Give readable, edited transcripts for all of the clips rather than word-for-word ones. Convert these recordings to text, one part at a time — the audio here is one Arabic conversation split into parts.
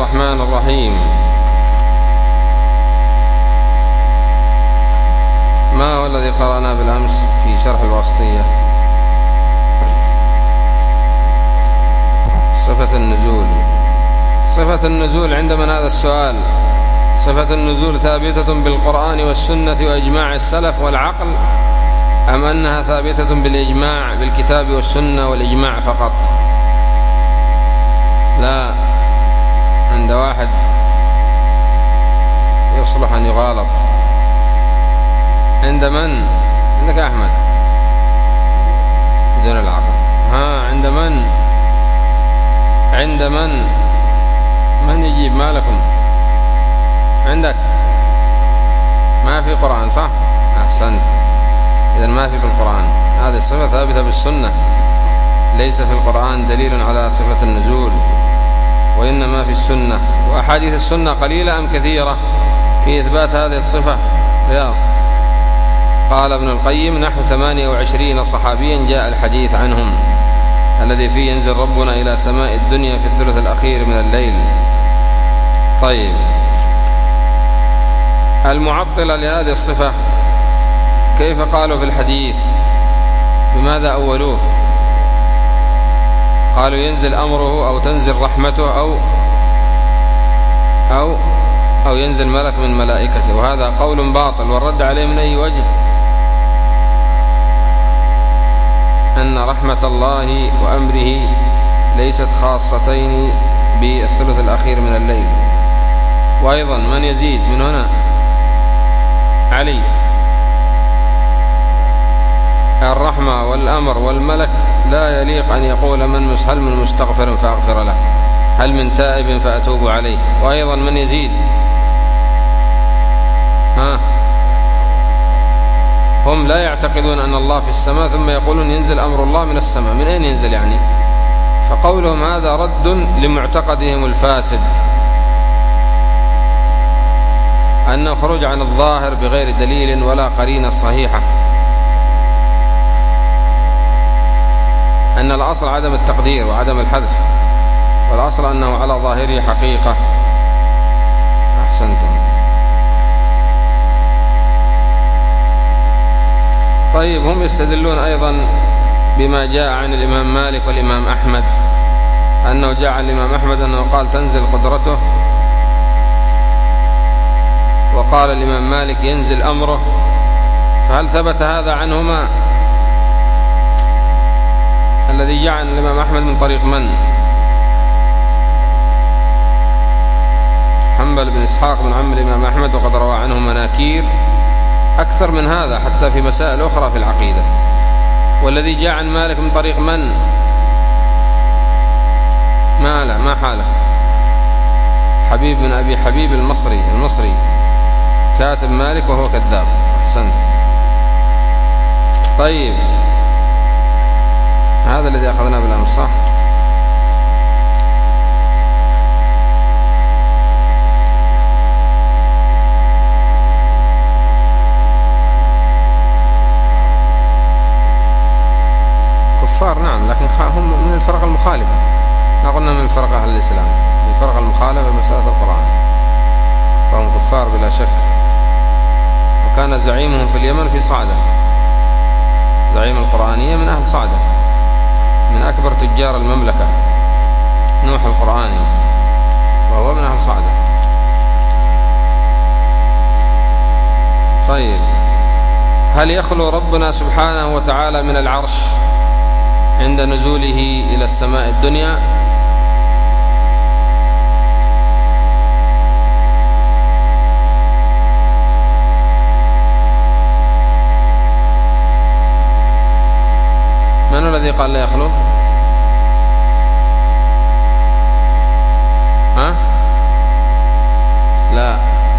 الرحمن الرحيم. ما هو الذي قرأناه بالأمس في شرح الواسطية؟ صفة النزول. صفة النزول عند من هذا السؤال؟ صفة النزول ثابتة بالقرآن والسنة وإجماع السلف والعقل، أم أنها ثابتة بالإجماع بالكتاب والسنة والإجماع فقط؟ لا، عند واحد يصلح أن يغالط. عند من؟ عندك أحمد بدون العقل. عند من؟ عند من يجيب؟ ما لكم عندك؟ ما في قرآن، صح؟ أحسنت. إذن ما في بالقرآن. هذه الصفة ثابتة بالسنة، ليس في القرآن دليل على صفة النزول، وإنما في السنة. وأحاديث السنة قليلة أم كثيرة في إثبات هذه الصفة؟ رياض. قال ابن القيم نحو 28 صحابيا جاء الحديث عنهم الذي فيه ينزل ربنا إلى سماء الدنيا في الثلث الأخير من الليل. طيب، المعطلة لهذه الصفة كيف قالوا في الحديث؟ بماذا أولوه؟ قالوا ينزل أمره أو تنزل رحمته أو ينزل ملك من ملائكته، وهذا قول باطل. والرد عليه من أي وجه؟ أن رحمة الله وأمره ليست خاصتين بالثلث الأخير من الليل. وأيضا من يزيد من هنا؟ علي. الرحمة والأمر والملك لا يليق أن يقول هل من مستغفر فأغفر له، هل من تائب فأتوب عليه. وأيضا من يزيد؟ هم لا يعتقدون أن الله في السماء ثم يقولون ينزل أمر الله من السماء. من أين ينزل يعني؟ فقولهم هذا رد لمعتقدهم الفاسد، أنه خروج عن الظاهر بغير دليل ولا قرينة صحيحة، أن الأصل عدم التقدير وعدم الحذف، والأصل أنه على ظاهره حقيقة. أحسنتم. طيب، هم يستدلون أيضا بما جاء عن الإمام مالك والإمام أحمد، أنه جاء عن الإمام أحمد أنه قال تنزل قدرته، وقال الإمام مالك ينزل أمره. فهل ثبت هذا عنهما؟ الذي جاء عن الإمام أحمد من طريق من؟ حنبل بن إسحاق بن عم الإمام أحمد، وقد روى عنه مناكير أكثر من هذا حتى في مسائل أخرى في العقيدة. والذي جاء عن مالك من طريق من؟ ما حاله؟ حبيب بن أبي حبيب المصري كاتب مالك وهو كذاب. أحسنت. طيب، هذا الذي أخذنا بالأمس، صح؟ كفار، نعم، لكن هم من الفرق المخالفة. ما قلنا من فرق أهل الإسلام، الفرق المخالفة مسألة القرآن، فهم كفار بلا شك. وكان زعيمهم في اليمن في صعدة، زعيم القرآنية من أهل صعدة، من أكبر تجار المملكة، نوح القرآني، وهو من أهل صعدة. طيب، هل يخلو ربنا سبحانه وتعالى من العرش عند نزوله إلى السماء الدنيا؟ من الذي قال لا يخلو؟ لا،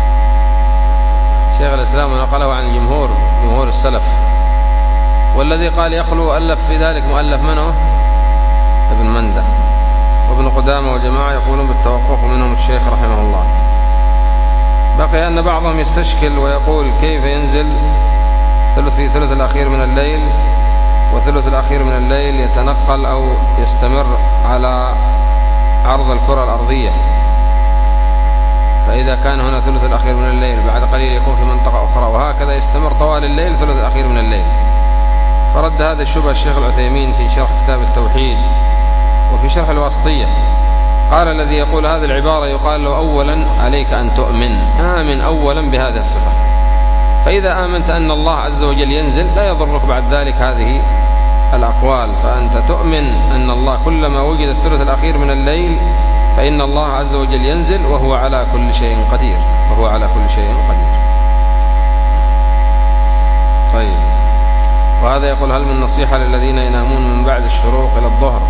شيخ الإسلام نقله عن جمهور السلف. والذي قال يخلو ألف في ذلك مؤلف منه ابن مندة وابن قدامة وجماعة يقولون بالتوقف، منهم الشيخ رحمه الله. بقي أن بعضهم يستشكل ويقول كيف ينزل ثلث الأخير من الليل، وثلث الأخير من الليل يتنقل أو يستمر على عرض الكرة الأرضية، فإذا كان هنا ثلث الأخير من الليل بعد قليل يكون في منطقة أخرى، وهكذا يستمر طوال الليل ثلث الأخير من الليل. فرد هذا الشبهة الشيخ العثيمين في شرح كتاب التوحيد وفي شرح الواسطية. قال الذي يقول هذه العبارة يقال له أولا عليك أن تؤمن، آمن أولا بهذه الصفة، فإذا آمنت أن الله عز وجل ينزل لا يضرك بعد ذلك هذه الأقوال، فأنت تؤمن أن الله كلما وجد الثلث الأخير من الليل فإن الله عز وجل ينزل وهو على كل شيء قدير، وهو على كل شيء قدير. طيب، وهذا يقول هل من نصيحة للذين ينامون من بعد الشروق إلى الظهر؟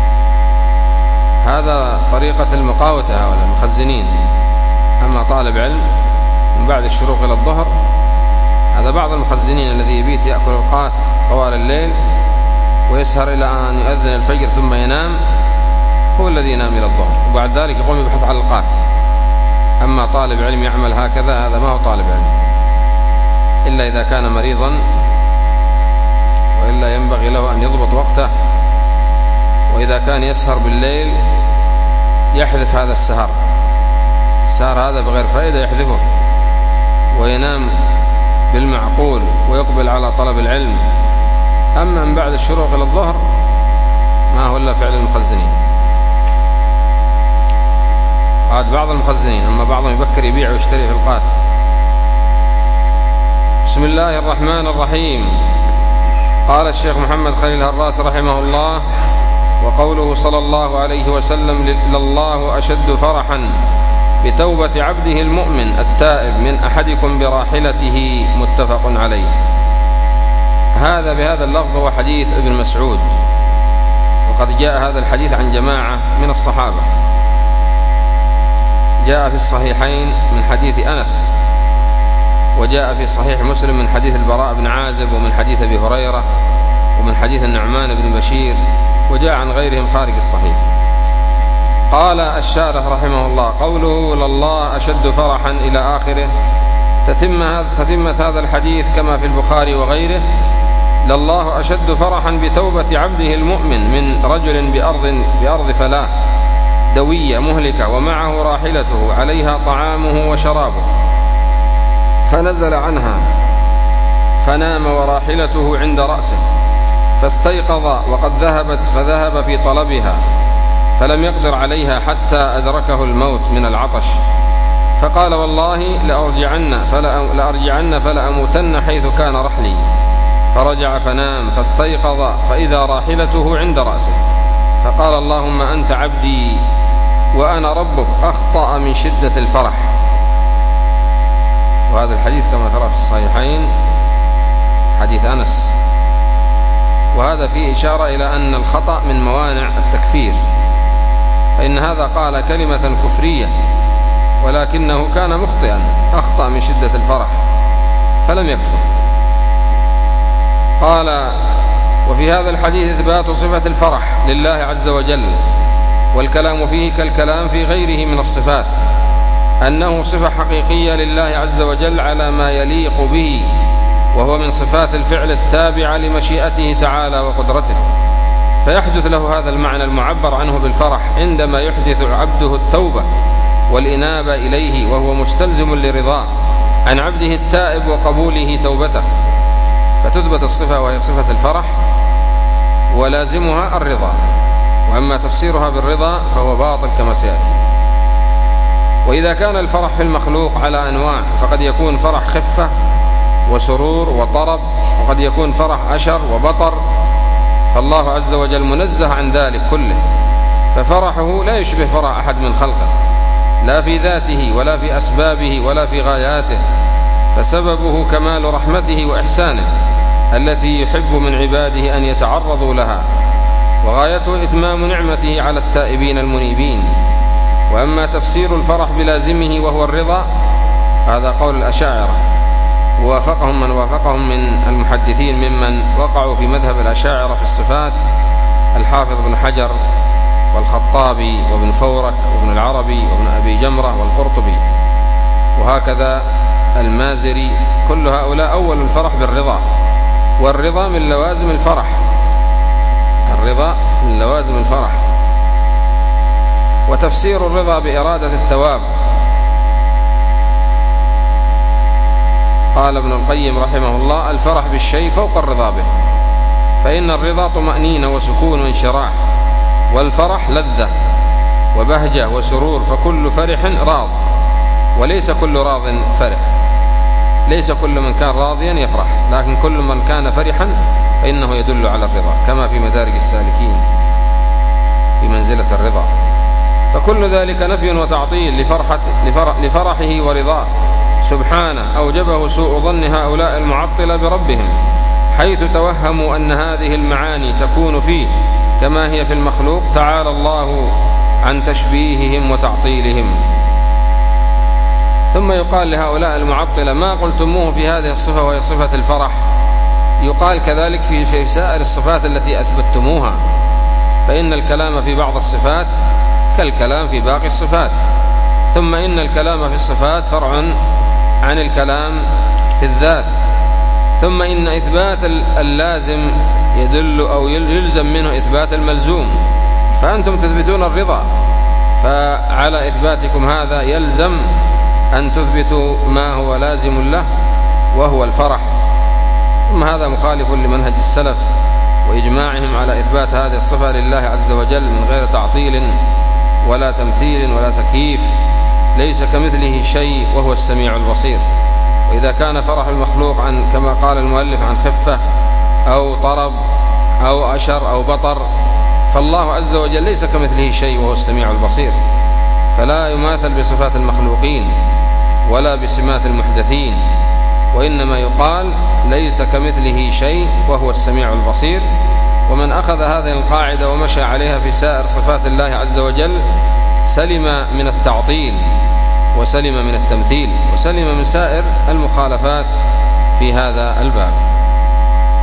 هذا طريقة المقاوتة هؤلاء المخزنين. أما طالب علم من بعد الشروق إلى الظهر هذا بعض المخزنين الذي يبيت يأكل القات طوال الليل ويسهر إلى أن يؤذن الفجر ثم ينام، هو الذي ينام إلى الظهر وبعد ذلك يقوم يبحث عن القات. أما طالب علم يعمل هكذا هذا ما هو طالب علم، إلا إذا كان مريضا، وإلا ينبغي له أن يضبط وقته، وإذا كان يسهر بالليل يحذف هذا السهر هذا بغير فائدة يحذفه وينام بالمعقول ويقبل على طلب العلم. أما من بعد الشروق إلى الظهر ما هو إلا فعل المخزنين. عاد بعض المخزنين، أما بعضهم يبكر يبيع ويشتري في القات. بسم الله الرحمن الرحيم. قال الشيخ محمد خليل هراس رحمه الله: وقوله صلى الله عليه وسلم: لله أشد فرحا بتوبة عبده المؤمن التائب من أحدكم براحلته، متفق عليه. هذا بهذا اللفظ هو حديث ابن مسعود، وقد جاء هذا الحديث عن جماعة من الصحابة. جاء في الصحيحين من حديث أنس، وجاء في صحيح مسلم من حديث البراء بن عازب، ومن حديث أبي هريرة، ومن حديث النعمان بن بشير، وجاء عن غيرهم خارج الصحيح. قال الشارح رحمه الله: قوله لله أشد فرحا إلى آخره تتمة هذا الحديث كما في البخاري وغيره: لله أشد فرحا بتوبة عبده المؤمن من رجل بأرض فلاة دوية مهلكة ومعه راحلته عليها طعامه وشرابه، فنزل عنها فنام وراحلته عند رأسه، فاستيقظ وقد فذهب في طلبها فلم يقدر عليها حتى أدركه الموت من العطش، فقال: والله لأرجعن فلأموتن حيث كان رحلي. فرجع فنام فاستيقظ فإذا راحلته عند رأسه، فقال: اللهم أنت عبدي وأنا ربك، أخطأ من شدة الفرح. وهذا الحديث كما ترى في الصحيحين حديث أنس. وهذا فيه إشارة إلى أن الخطأ من موانع التكفير، فإن هذا قال كلمة كفرية ولكنه كان مخطئا، أخطأ من شدة الفرح فلم يكفر. قال: وفي هذا الحديث إثبات صفة الفرح لله عز وجل، والكلام فيه كالكلام في غيره من الصفات، أنه صفة حقيقية لله عز وجل على ما يليق به، وهو من صفات الفعل التابعة لمشيئته تعالى وقدرته، فيحدث له هذا المعنى المعبر عنه بالفرح عندما يحدث عبده التوبة والإنابة إليه، وهو مستلزم لرضاه عن عبده التائب وقبوله توبته، فتثبت الصفة وهي صفة الفرح، ولازمها الرضا. وأما تفسيرها بالرضا فهو باطل كما سيأتي. وإذا كان الفرح في المخلوق على أنواع، فقد يكون فرح خفة وسرور وطرب، وقد يكون فرح أشر وبطر، فالله عز وجل منزه عن ذلك كله، ففرحه لا يشبه فرح أحد من خلقه، لا في ذاته ولا في أسبابه ولا في غاياته، فسببه كمال رحمته وإحسانه التي يحب من عباده أن يتعرضوا لها، وغايته إتمام نعمته على التائبين المنيبين. وأما تفسير الفرح بلازمه وهو الرضا، هذا قول الأشاعرة، ووافقهم من وافقهم من المحدثين ممن وقعوا في مذهب الأشاعرة في الصفات: الحافظ بن حجر والخطابي وابن فورك وابن العربي وابن أبي جمرة والقرطبي، وهكذا المازري. كل هؤلاء أول الفرح بالرضا، والرضا من لوازم الفرح، الرضا من لوازم الفرح. وتفسير الرضا بإرادة الثواب قال ابن القيم رحمه الله: الفرح بالشيء فوق الرضا به، فإن الرضا طمأنينة وسكون وانشراح، والفرح لذة وبهجة وسرور، فكل فرح راض، وليس كل راض فرح. ليس كل من كان راضيا يفرح، لكن كل من كان فرحا فإنه يدل على الرضا، كما في مدارج السالكين في منزلة الرضا. فكل ذلك نفي وتعطيل لفرحه ورضاه سبحانه، أوجبه سوء ظن هؤلاء المعطلة بربهم، حيث توهموا أن هذه المعاني تكون فيه كما هي في المخلوق. تعالى الله عن تشبيههم وتعطيلهم. ثم يقال لهؤلاء المعطلة: ما قلتموه في هذه الصفة وهي صفة الفرح، يقال كذلك في سائر الصفات التي أثبتموها، فإن الكلام في بعض الصفات كالكلام في باقي الصفات، ثم إن الكلام في الصفات فرع عن الكلام في الذات، ثم إن إثبات اللازم يدل أو يلزم منه إثبات الملزوم، فأنتم تثبتون الرضا، فعلى إثباتكم هذا يلزم أن تثبتوا ما هو لازم له وهو الفرح. ثم هذا مخالف لمنهج السلف وإجماعهم على إثبات هذه الصفة لله عز وجل من غير تعطيل ولا تمثيل ولا تكييف. ليس كمثله شيء وهو السميع البصير. وإذا كان فرح المخلوق كما قال المؤلف عن خفة أو طرب أو أشر أو بطر، فالله عز وجل ليس كمثله شيء وهو السميع البصير، فلا يماثل بصفات المخلوقين ولا بسمات المحدثين، وإنما يقال ليس كمثله شيء وهو السميع البصير. ومن أخذ هذه القاعدة ومشى عليها في سائر صفات الله عز وجل سلم من التعطيل وسلم من التمثيل وسلم من سائر المخالفات في هذا الباب.